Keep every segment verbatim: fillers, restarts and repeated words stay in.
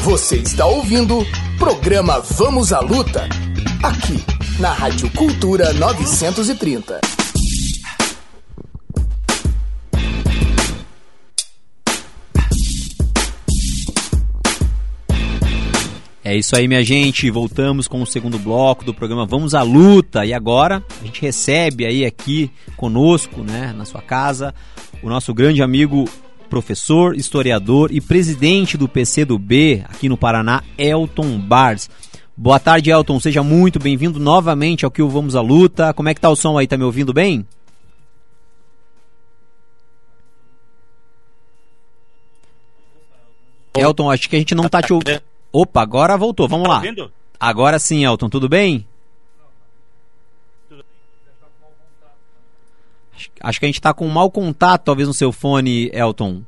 Você está ouvindo programa Vamos à Luta, aqui na Rádio Cultura novecentos e trinta. É isso aí, minha gente, voltamos com o segundo bloco do programa Vamos à Luta. E agora a gente recebe aí aqui conosco, né, na sua casa, o nosso grande amigo, professor, historiador e presidente do P C do B aqui no Paraná, Elton Barz. Boa tarde, Elton, seja muito bem-vindo novamente ao que o Vamos à Luta. Como é que tá o som aí, tá me ouvindo bem? Elton, acho que a gente não tá te ouvindo. Opa, agora voltou, vamos lá. Agora sim, Elton, tudo bem? Acho que a gente tá com um mau contato, talvez, no seu fone, Elton.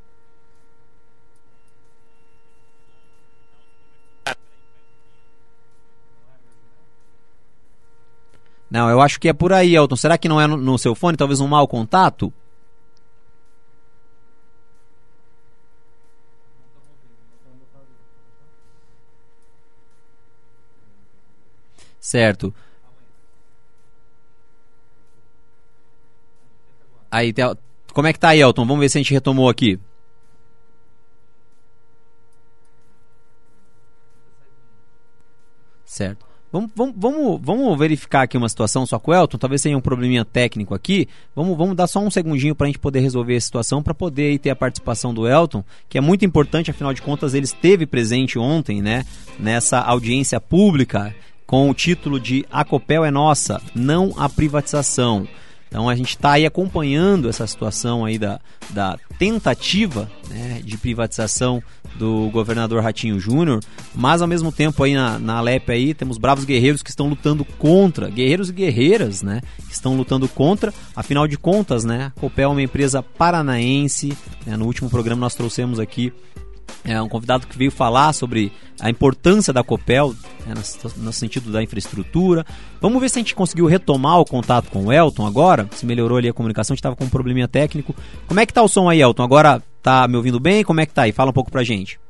Não, eu acho que é por aí, Elton. Será que não é no, no seu fone, talvez um mau contato? Certo. Aí, como é que tá aí, Elton? Vamos ver se a gente retomou aqui. Certo. Vamos, vamos, vamos, vamos verificar aqui uma situação só com o Elton. Talvez tenha um probleminha técnico aqui. Vamos, vamos dar só um segundinho para a gente poder resolver a situação, para poder aí ter a participação do Elton, que é muito importante, afinal de contas ele esteve presente ontem, né, nessa audiência pública com o título de A Copel é Nossa, não a privatização. Então a gente está aí acompanhando essa situação aí da, da tentativa, né, de privatização do governador Ratinho Júnior, mas ao mesmo tempo aí na, na Alep aí temos bravos guerreiros que estão lutando contra, guerreiros e guerreiras, né, que estão lutando contra. Afinal de contas, né, a Copel é uma empresa paranaense, né, no último programa nós trouxemos aqui É um convidado que veio falar sobre a importância da Copel, né, no, no sentido da infraestrutura. Vamos ver se a gente conseguiu retomar o contato com o Elton agora, se melhorou ali a comunicação, a gente estava com um probleminha técnico. Como é que tá o som aí, Elton? Agora tá me ouvindo bem? Como é que tá aí? Fala um pouco pra gente.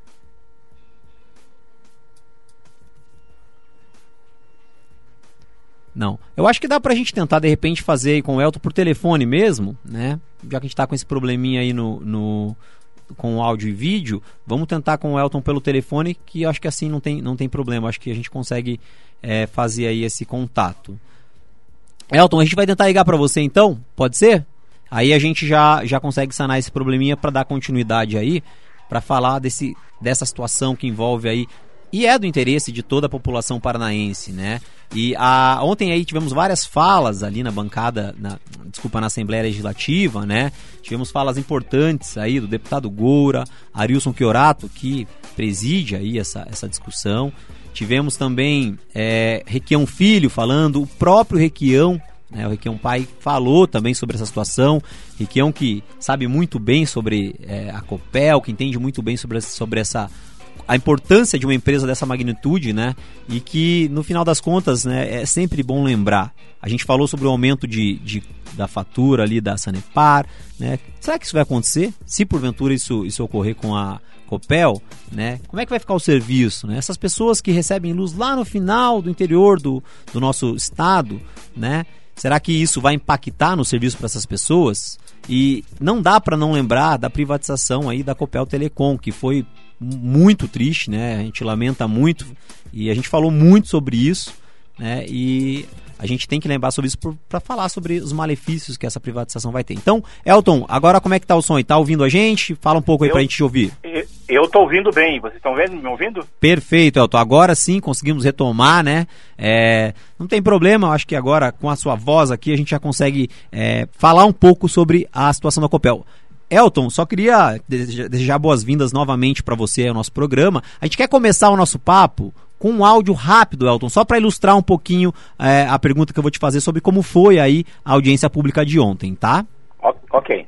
Não. Eu acho que dá pra gente tentar, de repente, fazer aí com o Elton por telefone mesmo, né? Já que a gente tá com esse probleminha aí no... no com o áudio e vídeo, vamos tentar com o Elton pelo telefone, que eu acho que assim não tem, não tem problema, acho que a gente consegue é, fazer aí esse contato. Elton, a gente vai tentar ligar para você então, pode ser? Aí a gente já, já consegue sanar esse probleminha para dar continuidade aí, para falar desse, dessa situação que envolve aí, e é do interesse de toda a população paranaense, né? E a, ontem aí tivemos várias falas ali na bancada, na, desculpa, na Assembleia Legislativa, né? Tivemos falas importantes aí do deputado Goura, Arilson Chiorato, que preside aí essa, essa discussão. Tivemos também é, Requião Filho falando, o próprio Requião, né? O Requião pai falou também sobre essa situação. Requião que sabe muito bem sobre é, a Copel, que entende muito bem sobre, sobre essa... a importância de uma empresa dessa magnitude, né? E que, no final das contas, né, é sempre bom lembrar. A gente falou sobre o aumento de, de, da fatura ali da Sanepar, né? Será que isso vai acontecer? Se porventura isso, isso ocorrer com a Copel, né? Como é que vai ficar o serviço, né? Essas pessoas que recebem luz lá no final do interior do, do nosso estado, né? Será que isso vai impactar no serviço para essas pessoas? E não dá para não lembrar da privatização aí da Copel Telecom, que foi muito triste, né? A gente lamenta muito e a gente falou muito sobre isso, né? E a gente tem que lembrar sobre isso para falar sobre os malefícios que essa privatização vai ter. Então, Elton, agora como é que tá o som aí? Tá ouvindo a gente? Fala um pouco aí eu, pra gente ouvir. Eu, eu tô ouvindo bem, vocês estão vendo, me ouvindo? Perfeito, Elton. Agora sim conseguimos retomar, né? É, não tem problema, eu acho que agora com a sua voz aqui a gente já consegue é, falar um pouco sobre a situação da Copel. Elton, só queria desejar boas-vindas novamente para você ao nosso programa. A gente quer começar o nosso papo com um áudio rápido, Elton, só para ilustrar um pouquinho é, a pergunta que eu vou te fazer sobre como foi aí a audiência pública de ontem, tá? Ok.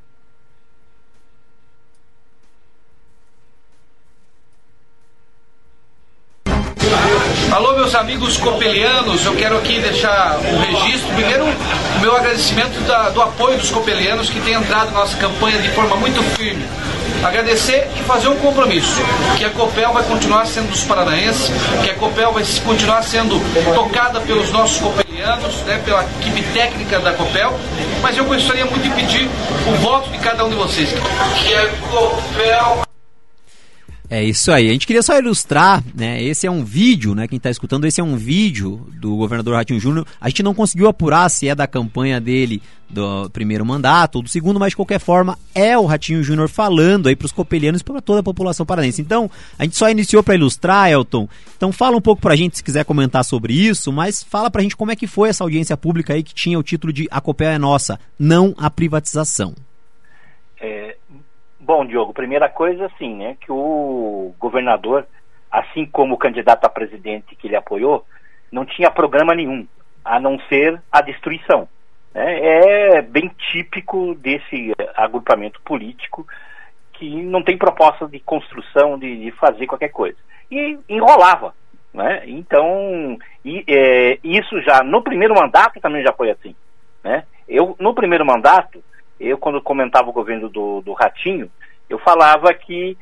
Alô, meus amigos copelianos, eu quero aqui deixar um registro. Primeiro, o meu agradecimento da, do apoio dos copelianos que têm entrado na nossa campanha de forma muito firme. agradecer e fazer um compromisso, que a Copel vai continuar sendo dos paranaenses, que a Copel vai continuar sendo tocada pelos nossos copelianos, né, pela equipe técnica da Copel, mas eu gostaria muito de pedir o voto de cada um de vocês, que a Copel... É isso aí, a gente queria só ilustrar, né, esse é um vídeo, né, quem está escutando, esse é um vídeo do governador Ratinho Júnior, a gente não conseguiu apurar se é da campanha dele do primeiro mandato ou do segundo, mas de qualquer forma é o Ratinho Júnior falando aí para os copelianos e para toda a população paranense. Então, a gente só iniciou para ilustrar, Elton, então fala um pouco para a gente se quiser comentar sobre isso, mas fala para a gente como é que foi essa audiência pública aí que tinha o título de A Copel é Nossa, não a privatização. É... Bom, Diogo, primeira coisa, assim, né, que o governador, assim como o candidato a presidente que ele apoiou, não tinha programa nenhum, a não ser a destruição. Né? É bem típico desse agrupamento político que não tem proposta de construção, de, de fazer qualquer coisa. E enrolava. Né? Então, e, é, isso já no primeiro mandato também já foi assim. Né? Eu, no primeiro mandato, eu, quando comentava o governo do, do Ratinho, eu falava que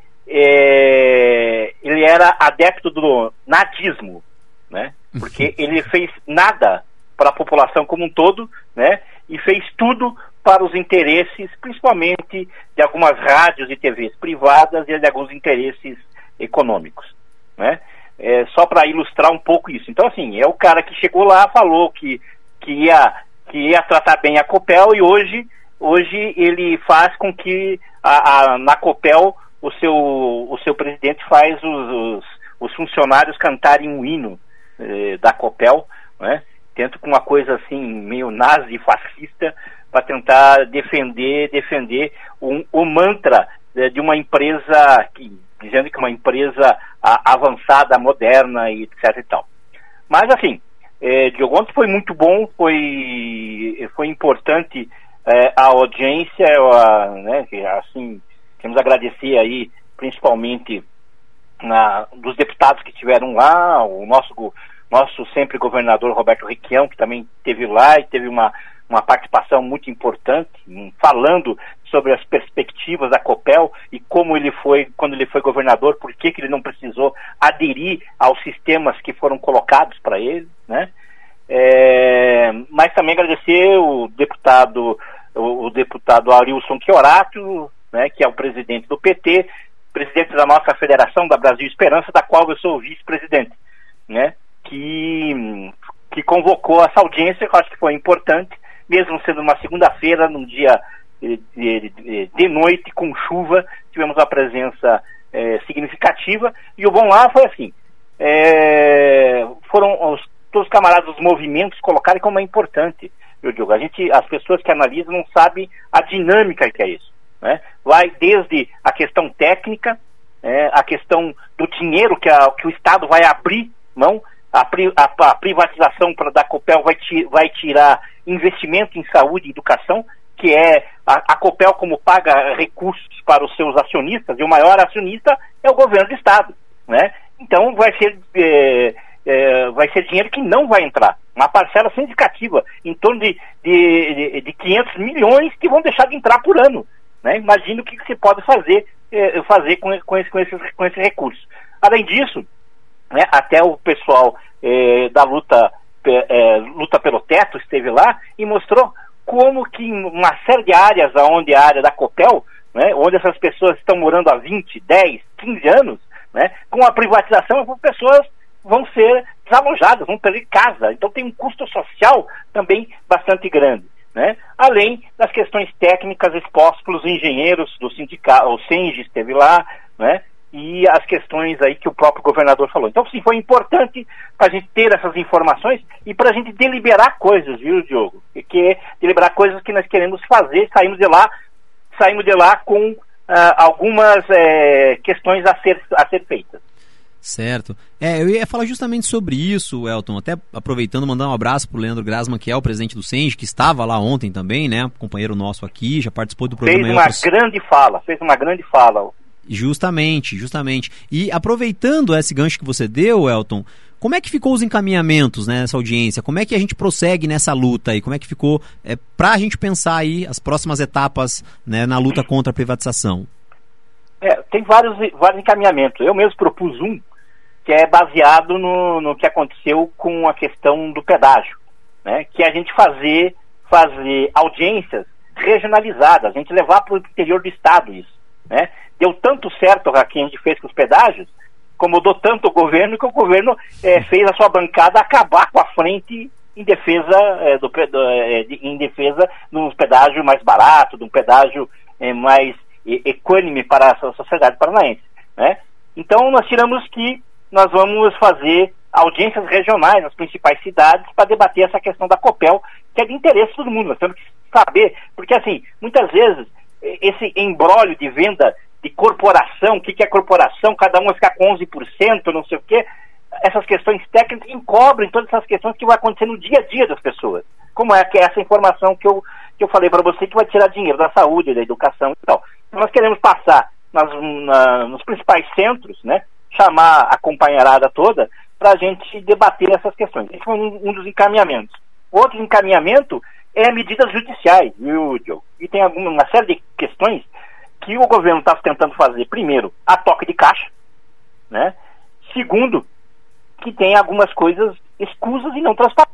é, ele era adepto do nadismo, né? Porque ele fez nada para a população como um todo, né? E fez tudo para os interesses, principalmente de algumas rádios e T Vs privadas e de alguns interesses econômicos, né? É, só para ilustrar um pouco isso. Então, assim, é o cara que chegou lá, falou que, que, ia, que ia tratar bem a Copel e hoje... Hoje ele faz com que a, a, na Copel o seu, o seu presidente faz os, os, os funcionários cantarem um hino eh, da Copel, né? Tento com uma coisa assim meio nazi-fascista para tentar defender, defender um, o mantra eh, de uma empresa, que, dizendo que é uma empresa a, avançada, moderna e etc e tal. Mas assim, eh, Diogo, ontem foi muito bom, foi, foi importante. É, a audiência, a, né, que, assim, queremos agradecer aí, principalmente na, dos deputados que estiveram lá, o nosso, nosso sempre governador Roberto Requião, que também esteve lá e teve uma, uma participação muito importante, falando sobre as perspectivas da Copel e como ele foi, quando ele foi governador, por que que ele não precisou aderir aos sistemas que foram colocados para ele, né? É, mas também agradecer o deputado o, o deputado Arilson Chiorato, né, que é o presidente do P T, presidente da nossa Federação da Brasil Esperança, da qual eu sou o vice-presidente, né, que, que convocou essa audiência, que eu acho que foi importante, mesmo sendo uma segunda-feira, num dia de, de, de noite, com chuva, tivemos uma presença é, significativa, e o bom lá foi assim, é, foram os todos os camaradas dos movimentos colocarem como é importante, eu digo, a gente, as pessoas que analisam não sabem a dinâmica que é isso, né? Vai desde a questão técnica, é, a questão do dinheiro que, a, que o Estado vai abrir mão, a, a, a privatização pra, da Copel vai, ti, vai tirar investimento em saúde e educação, que é a, a Copel como paga recursos para os seus acionistas, e o maior acionista é o governo do Estado, né? Então vai ser... É, É, vai ser dinheiro que não vai entrar, uma parcela significativa, em torno de, de, de, de quinhentos milhões que vão deixar de entrar por ano, né? Imagina o que você pode fazer, é, fazer com, com, esse, com, esses, com esses recursos. Além disso, né, até o pessoal é, da luta, é, luta pelo teto esteve lá e mostrou como que em uma série de áreas, onde a área da Copel, né, onde essas pessoas estão morando há vinte, dez, quinze anos, né, com a privatização, as pessoas vão ser desalojadas, vão perder casa. Então tem um custo social também bastante grande, né? Além das questões técnicas expostas pelos engenheiros do sindicato, o Senges esteve lá, né? E as questões aí que o próprio governador falou. Então sim, foi importante para a gente ter essas informações e para a gente deliberar coisas, viu, Diogo? Que é deliberar coisas que nós queremos fazer, saímos de lá, saímos de lá com uh, algumas uh, questões a ser, a ser feitas. Certo. É, eu ia falar justamente sobre isso, Elton, até aproveitando, mandar um abraço pro Leandro Grasman, que é o presidente do Senges, que estava lá ontem também, né, companheiro nosso aqui, já participou do programa. Fez uma outros... grande fala, fez uma grande fala. Justamente, justamente. E aproveitando esse gancho que você deu, Elton, como é que ficou os encaminhamentos, né, nessa audiência? Como é que a gente prossegue nessa luta aí? Como é que ficou, é, pra gente pensar aí as próximas etapas, né, na luta contra a privatização? É, tem vários, vários encaminhamentos. Eu mesmo propus um que é baseado no, no que aconteceu com a questão do pedágio, né? Que é a gente fazer, fazer audiências regionalizadas, a gente levar para o interior do estado isso, né? Deu tanto certo a que a gente fez com os pedágios, incomodou tanto o governo que o governo é, fez a sua bancada acabar com a frente em defesa é, do, do é, de, em defesa de um pedágio mais barato, de um pedágio é, mais e, equânime para a sociedade paranaense, né? Então nós tiramos que nós vamos fazer audiências regionais nas principais cidades para debater essa questão da Copel, que é de interesse de todo mundo. Nós temos que saber, porque assim, muitas vezes esse embrólio de venda de corporação, o que, que é corporação, cada um vai ficar com onze por cento, não sei o quê, essas questões técnicas encobrem todas essas questões que vão acontecer no dia a dia das pessoas. Como é que é essa informação que eu, que eu falei para você, que vai tirar dinheiro da saúde, da educação e tal. Então nós queremos passar nas, na, nos principais centros, né, chamar a companheirada toda para a gente debater essas questões. Esse foi um, um dos encaminhamentos. Outro encaminhamento é medidas judiciais, viu, Diogo? E tem alguma, uma série de questões que o governo está tentando fazer. Primeiro, a toque de caixa, né? Segundo, que tem algumas coisas escusas e não transparentes.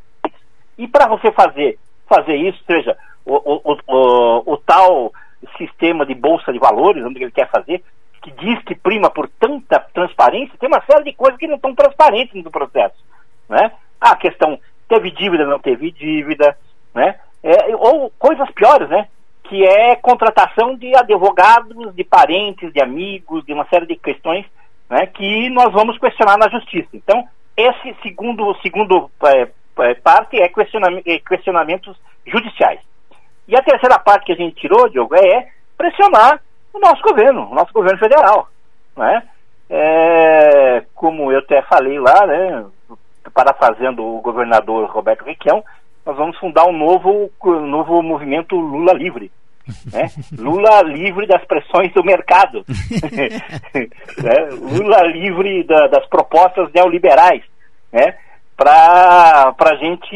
E para você fazer, fazer isso, seja o, o, o, o tal sistema de bolsa de valores, onde ele quer fazer, que diz que prima por tanta transparência, tem uma série de coisas que não estão transparentes no processo, né? A questão, teve dívida, não teve dívida, né? É, ou coisas piores, né? Que é contratação de advogados, de parentes, de amigos, de uma série de questões, né, que nós vamos questionar na justiça. Então, esse segundo, segundo é, parte é, questionam, é questionamentos judiciais. E a terceira parte que a gente tirou, Diogo, é pressionar o nosso governo, o nosso governo federal, né? É, como eu até falei lá, né, parafraseando o governador Roberto Requião, nós vamos fundar um novo, um novo movimento Lula Livre, né? Lula livre das pressões do mercado, né? Lula livre da, das propostas neoliberais, né? Para a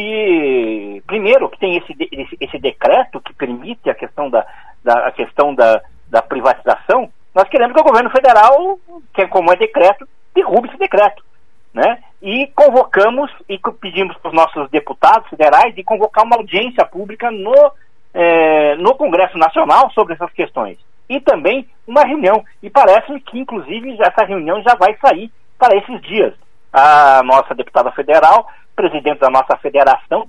gente, primeiro, que tem esse, esse, esse decreto que permite a questão da, da, a questão da, da privatização. Nós queremos que o governo federal, que é como é decreto, derrube esse decreto, né? E convocamos e pedimos para os nossos deputados federais de convocar uma audiência pública no, é, no Congresso Nacional sobre essas questões. E também uma reunião. E parece-me que, inclusive, essa reunião já vai sair para esses dias. A nossa deputada federal, presidente da nossa federação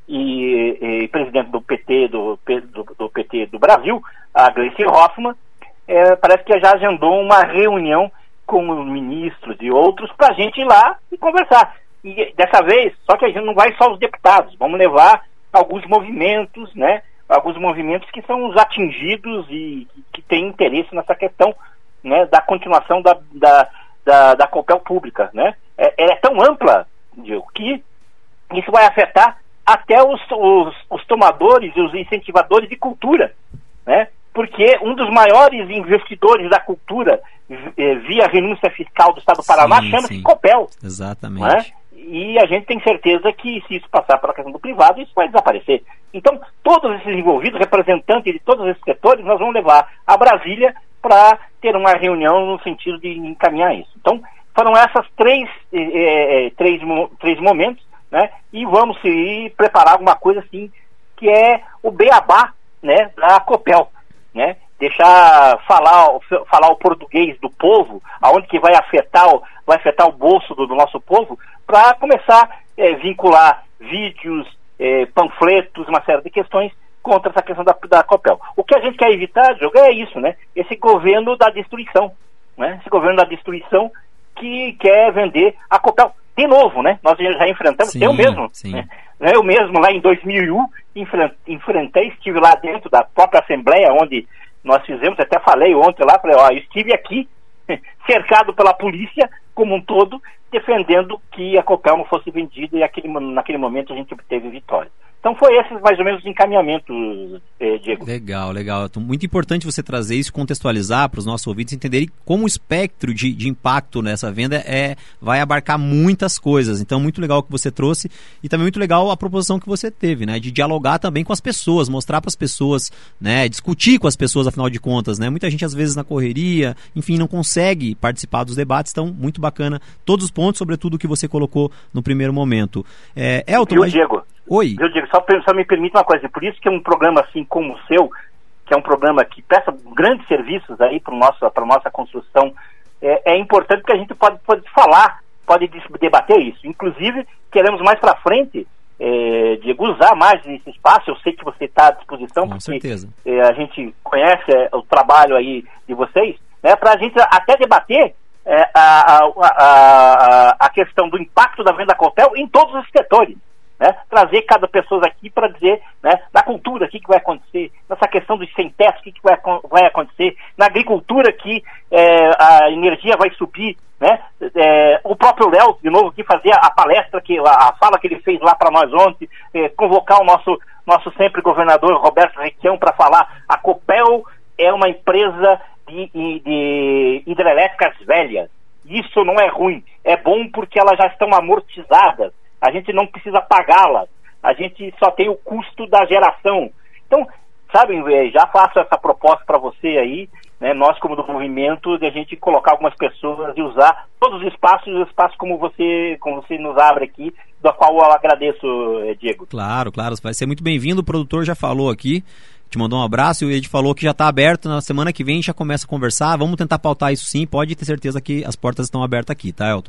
e, e presidente do P T do, do, do P T do Brasil, a Gleice Hoffmann, é, parece que já agendou uma reunião com os ministros e outros para a gente ir lá e conversar. E dessa vez, só que a gente não vai só os deputados, vamos levar alguns movimentos, né? Alguns movimentos que são os atingidos e que têm interesse nessa questão, né, da continuação da, da, da, da Copel pública, né? É, ela é tão ampla, Diego, que isso vai afetar até os, os, os tomadores e os incentivadores de cultura, né? Porque um dos maiores investidores da cultura via renúncia fiscal do Estado do Paraná chama-se Copel. Exatamente. Né? E a gente tem certeza que se isso passar para a questão do privado, isso vai desaparecer. Então, todos esses envolvidos, representantes de todos esses setores, nós vamos levar a Brasília para ter uma reunião no sentido de encaminhar isso. Então, foram essas três, é, três, três momentos, né? E vamos se preparar alguma coisa assim, que é o beabá, né, da Copel. Né? Deixar falar, falar o português do povo, aonde que vai afetar o, vai afetar o bolso do, do nosso povo, para começar a é, vincular vídeos, é, panfletos, uma série de questões contra essa questão da, da Copel. O que a gente quer evitar, Diogo, é isso, né? Esse governo da destruição, né? Esse governo da destruição que quer vender a Copel de novo, né? Nós já enfrentamos, sim, eu mesmo, sim. Né? Eu mesmo lá em dois mil e um enfrentei, estive lá dentro da própria Assembleia, onde nós fizemos, até falei ontem lá, falei, ó, eu estive aqui, cercado pela polícia como um todo, defendendo que a Copel não fosse vendida, e aquele, naquele momento a gente obteve vitória. Então, Então foi esses mais ou menos os encaminhamentos, eh, Diego. Legal, legal. Muito importante você trazer isso, contextualizar para os nossos ouvintes entenderem como o espectro de, de impacto nessa venda é, vai abarcar muitas coisas. Então, muito legal o que você trouxe e também muito legal a proposição que você teve, né? De dialogar também com as pessoas, mostrar para as pessoas, né? Discutir com as pessoas, afinal de contas, né? Muita gente, às vezes, na correria, enfim, não consegue participar dos debates. Então, muito bacana todos os pontos, sobretudo o que você colocou no primeiro momento. É, Elton, Viu, mas... Diego? Oi. Eu digo, só, só me permite uma coisa, por isso que é um programa assim como o seu, que é um programa que presta grandes serviços aí para a nossa construção, é, é importante que a gente pode, pode falar, pode debater isso. Inclusive, queremos mais para frente, é, Diego, usar mais esse espaço. Eu sei que você está à disposição, com porque certeza. É, a gente conhece é, o trabalho aí de vocês, né, para a gente até debater é, a, a, a, a questão do impacto da venda Copel em todos os setores. Né? Trazer cada pessoa aqui para dizer, né, na cultura o que, que vai acontecer, nessa questão dos sem-teto o que, que vai, vai acontecer, na agricultura que é, a energia vai subir, né? É, o próprio Léo, de novo, que fazer a palestra, que, a, a fala que ele fez lá para nós ontem, é, convocar o nosso, nosso sempre governador Roberto Requião para falar. A Copel é uma empresa de, de, de hidrelétricas velhas. Isso não é ruim, é bom porque elas já estão amortizadas. A gente não precisa pagá-la, a gente só tem o custo da geração. Então, sabe, já faço essa proposta para você aí, né, nós como do movimento, de a gente colocar algumas pessoas e usar todos os espaços, os espaços como você, como você nos abre aqui, da qual eu agradeço, Diego. Claro, claro, vai ser muito bem-vindo, o produtor já falou aqui, te mandou um abraço e ele falou que já está aberto, na semana que vem a gente já começa a conversar, vamos tentar pautar isso sim, pode ter certeza que as portas estão abertas aqui, tá, Elton?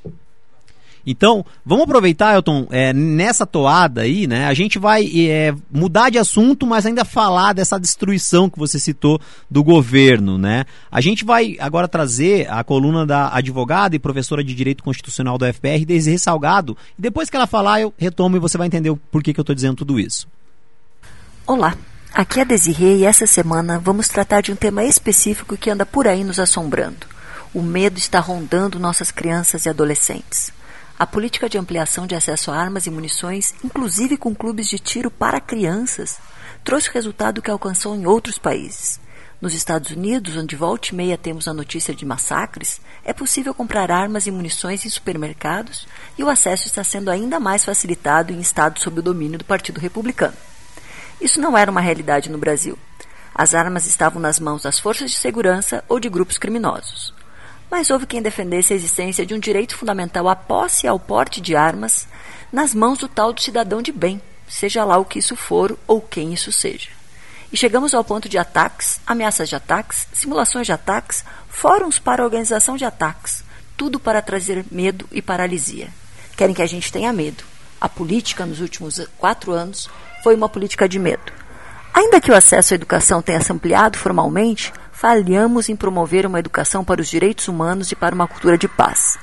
Então, vamos aproveitar, Elton, é, nessa toada aí, né, a gente vai é, mudar de assunto, mas ainda falar dessa destruição que você citou do governo, né? A gente vai agora trazer a coluna da advogada e professora de Direito Constitucional da U F P R, Desirê Salgado, e depois que ela falar, eu retomo e você vai entender o porquê que eu estou dizendo tudo isso. Olá, aqui é a Desirê e essa semana vamos tratar de um tema específico que anda por aí nos assombrando. O medo está rondando nossas crianças e adolescentes. A política de ampliação de acesso a armas e munições, inclusive com clubes de tiro para crianças, trouxe o resultado que alcançou em outros países. Nos Estados Unidos, onde volta e meia temos a notícia de massacres, é possível comprar armas e munições em supermercados e o acesso está sendo ainda mais facilitado em estados sob o domínio do Partido Republicano. Isso não era uma realidade no Brasil. As armas estavam nas mãos das forças de segurança ou de grupos criminosos. Mas houve quem defendesse a existência de um direito fundamental à posse e ao porte de armas nas mãos do tal do cidadão de bem, seja lá o que isso for ou quem isso seja. E chegamos ao ponto de ataques, ameaças de ataques, simulações de ataques, fóruns para a organização de ataques, tudo para trazer medo e paralisia. Querem que a gente tenha medo. A política nos últimos quatro anos foi uma política de medo. Ainda que o acesso à educação tenha se ampliado formalmente, falhamos em promover uma educação para os direitos humanos e para uma cultura de paz.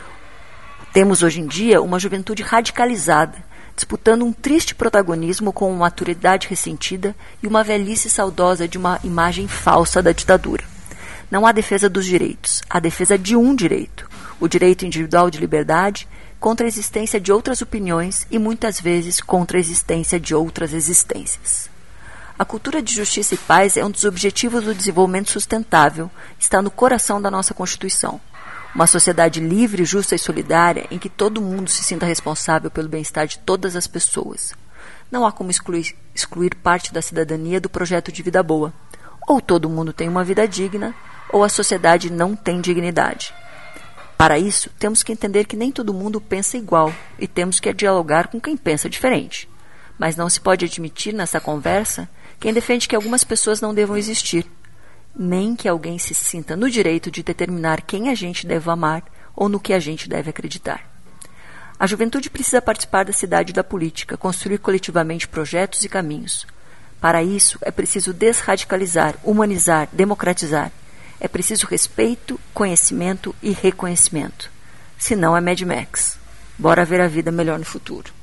Temos hoje em dia uma juventude radicalizada, disputando um triste protagonismo com uma maturidade ressentida e uma velhice saudosa de uma imagem falsa da ditadura. Não há defesa dos direitos, há defesa de um direito, o direito individual de liberdade, contra a existência de outras opiniões e muitas vezes contra a existência de outras existências. A cultura de justiça e paz é um dos objetivos do desenvolvimento sustentável, está no coração da nossa Constituição. Uma sociedade livre, justa e solidária em que todo mundo se sinta responsável pelo bem-estar de todas as pessoas. Não há como excluir, excluir parte da cidadania do projeto de vida boa. Ou todo mundo tem uma vida digna, ou a sociedade não tem dignidade. Para isso, temos que entender que nem todo mundo pensa igual e temos que dialogar com quem pensa diferente. Mas não se pode admitir nessa conversa quem defende que algumas pessoas não devam existir, nem que alguém se sinta no direito de determinar quem a gente deve amar ou no que a gente deve acreditar. A juventude precisa participar da cidade e da política, construir coletivamente projetos e caminhos. Para isso, é preciso desradicalizar, humanizar, democratizar. É preciso respeito, conhecimento e reconhecimento. Senão é Mad Max. Bora ver a vida melhor no futuro.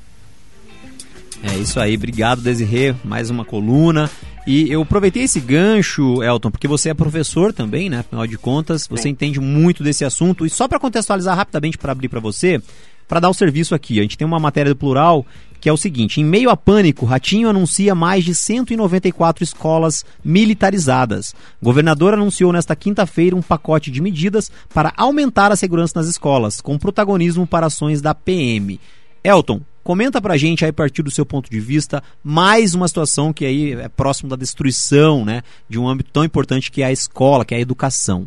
É isso aí, obrigado, Desirê, mais uma coluna. E eu aproveitei esse gancho, Elton, porque você é professor também, né? Afinal de contas, você Sim. entende muito desse assunto. E só para contextualizar rapidamente, para abrir para você, para dar o serviço aqui, a gente tem uma matéria do Plural que é o seguinte: em meio a pânico, Ratinho anuncia mais de cento e noventa e quatro escolas militarizadas. O governador anunciou nesta quinta-feira um pacote de medidas para aumentar a segurança nas escolas, com protagonismo para ações da P M. Elton, comenta pra gente aí, a partir do seu ponto de vista, mais uma situação que aí é próximo da destruição, né, de um âmbito tão importante que é a escola, que é a educação.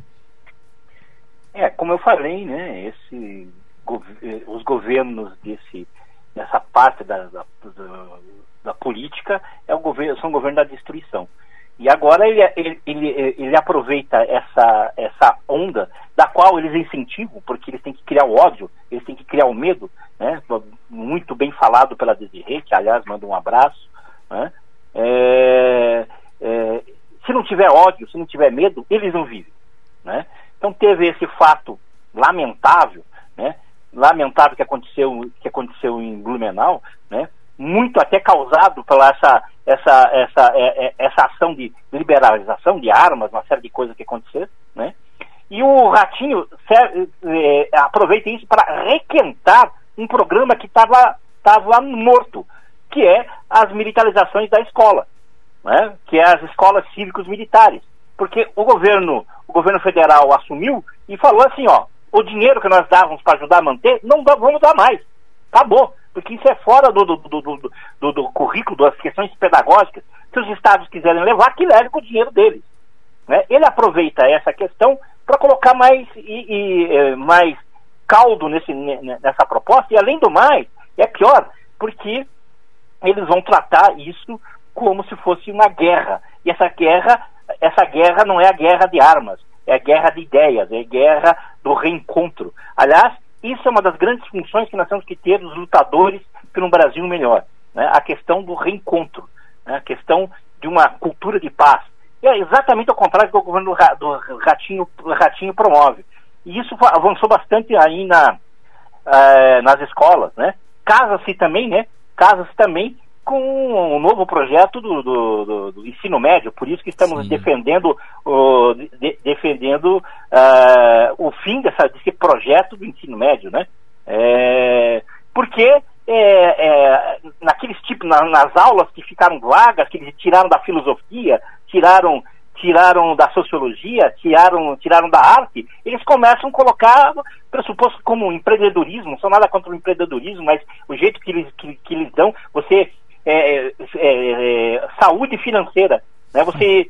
É, como eu falei, né, esse, os governos desse, dessa parte da, da, da, da política é o governo, são governos da destruição. E agora ele, ele, ele, ele aproveita essa, essa onda, da qual eles incentivam, porque eles têm que criar o ódio, eles têm que criar o medo, né? Muito bem falado pela Desirê, que aliás manda um abraço, né? É, é, se não tiver ódio, se não tiver medo, eles não vivem, né? Então teve esse fato lamentável, né? Lamentável que aconteceu, que aconteceu em Blumenau, né? Muito até causado pela essa, essa, essa, essa ação de liberalização de armas, uma série de coisas que aconteceram, né? E o Ratinho serve, é, aproveita isso para requentar um programa que estava estava morto, que é as militarizações da escola, né? Que é as escolas cívicos militares, porque o governo, o governo federal assumiu e falou assim, ó, o dinheiro que nós dávamos para ajudar a manter, não dá, vamos dar mais, acabou. Porque isso é fora do, do, do, do, do, do currículo, das questões pedagógicas. Se os estados quiserem levar, que leve com o dinheiro deles, né? Ele aproveita essa questão para colocar mais, e, e, mais caldo nesse, nessa proposta, e além do mais, é pior, porque eles vão tratar isso como se fosse uma guerra. E essa guerra, essa guerra não é a guerra de armas, é a guerra de ideias, é a guerra do reencontro. Aliás, isso é uma das grandes funções que nós temos que ter dos lutadores por um Brasil melhor, né? A questão do reencontro, né? A questão de uma cultura de paz. E é exatamente ao contrário do que o governo do Ratinho, Ratinho promove. E isso avançou bastante aí na, uh, nas escolas, né? Casa-se também, né? Casa-se também com um novo projeto do, do, do, do ensino médio, por isso que estamos Sim. defendendo, uh, de, defendendo uh, o fim dessa, desse projeto do ensino médio, né? É, porque é, é, naqueles tipos, na, nas aulas que ficaram vagas, que eles tiraram da filosofia, tiraram, tiraram da sociologia, tiraram, tiraram da arte, eles começam a colocar pressuposto como empreendedorismo, não são nada contra o empreendedorismo, mas o jeito que eles, que, que eles dão, você É, é, é, saúde financeira, né? Você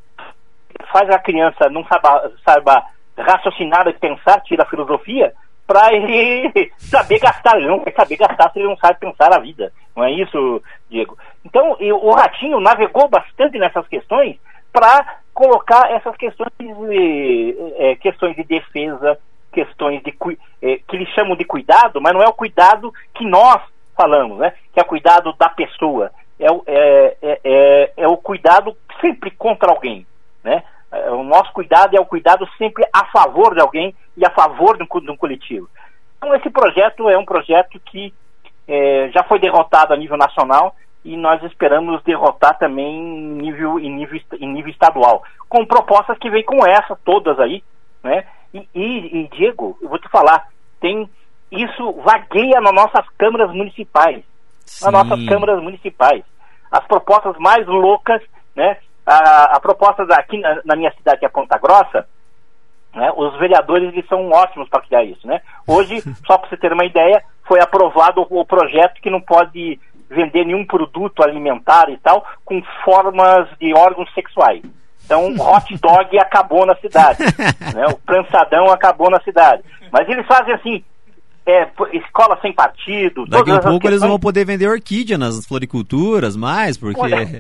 faz a criança não saiba, saiba raciocinar e pensar, tira a filosofia, para ele saber gastar. Ele não vai saber gastar se ele não sabe pensar a vida, não é isso, Diego? Então, o Ratinho navegou bastante nessas questões para colocar essas questões de, é, questões de defesa, questões de, é, que eles chamam de cuidado, mas não é o cuidado que nós falamos, né? Que é o cuidado da pessoa, é o, é, é, é, é o cuidado sempre contra alguém, né? O nosso cuidado é o cuidado sempre a favor de alguém e a favor de um, de um coletivo. Então esse projeto é um projeto que é, já foi derrotado a nível nacional e nós esperamos derrotar também em nível, em nível, em nível estadual, com propostas que vêm com essa, todas aí, né? E, e, e Diego, eu vou te falar, tem... Isso vagueia nas nossas câmaras municipais. Sim. Nas nossas câmaras municipais. As propostas mais loucas, né? A, a proposta daqui na, na minha cidade, que é Ponta Grossa, né? Os vereadores eles são ótimos para criar isso, né? Hoje, só para você ter uma ideia, foi aprovado o, o projeto que não pode vender nenhum produto alimentar e tal com formas de órgãos sexuais. Então, o hot dog acabou na cidade, né? O prançadão acabou na cidade. Mas eles fazem assim, É, escola sem partido. Daqui a pouco questões... eles vão poder vender orquídea nas floriculturas, mais, porque...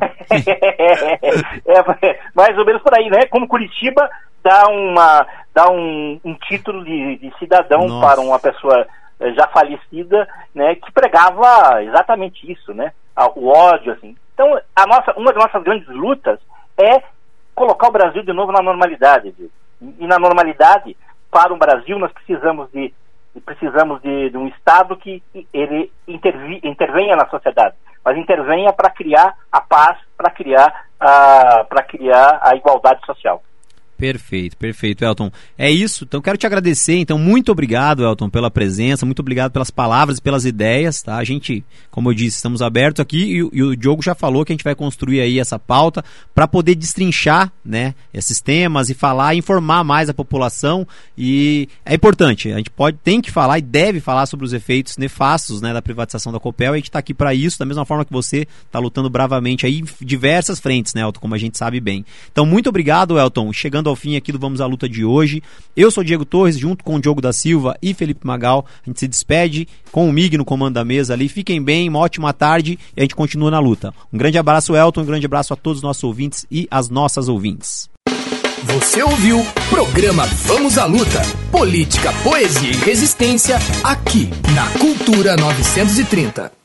é, é, mais ou menos por aí, né? Como Curitiba dá, uma, dá um, um título de, de cidadão Nossa. Para uma pessoa já falecida, né? Que pregava exatamente isso, né? O ódio, assim. Então, a nossa, uma das nossas grandes lutas é colocar o Brasil de novo na normalidade. Viu? E na normalidade, para o Brasil, nós precisamos de precisamos de, de um Estado que ele intervi, intervenha na sociedade, mas intervenha para criar a paz, para criar a, para criar a igualdade social. Perfeito, perfeito, Elton. É isso, então quero te agradecer, então muito obrigado, Elton, pela presença, muito obrigado pelas palavras e pelas ideias, tá? A gente, como eu disse, estamos abertos aqui e, e o Diogo já falou que a gente vai construir aí essa pauta para poder destrinchar, né, esses temas e falar, informar mais a população, e é importante, a gente pode, tem que falar e deve falar sobre os efeitos nefastos, né, da privatização da Copel, e a gente está aqui para isso, da mesma forma que você está lutando bravamente aí em diversas frentes, né, Elton, como a gente sabe bem. Então muito obrigado, Elton, chegando ao fim aqui do Vamos à Luta de hoje. Eu sou Diego Torres, junto com o Diogo da Silva e Felipe Magal. A gente se despede com o Mig no comando da mesa ali. Fiquem bem, uma ótima tarde e a gente continua na luta. Um grande abraço, Elton, um grande abraço a todos os nossos ouvintes e as nossas ouvintes. Você ouviu Programa Vamos à Luta. Política, poesia e resistência aqui na Cultura novecentos e trinta.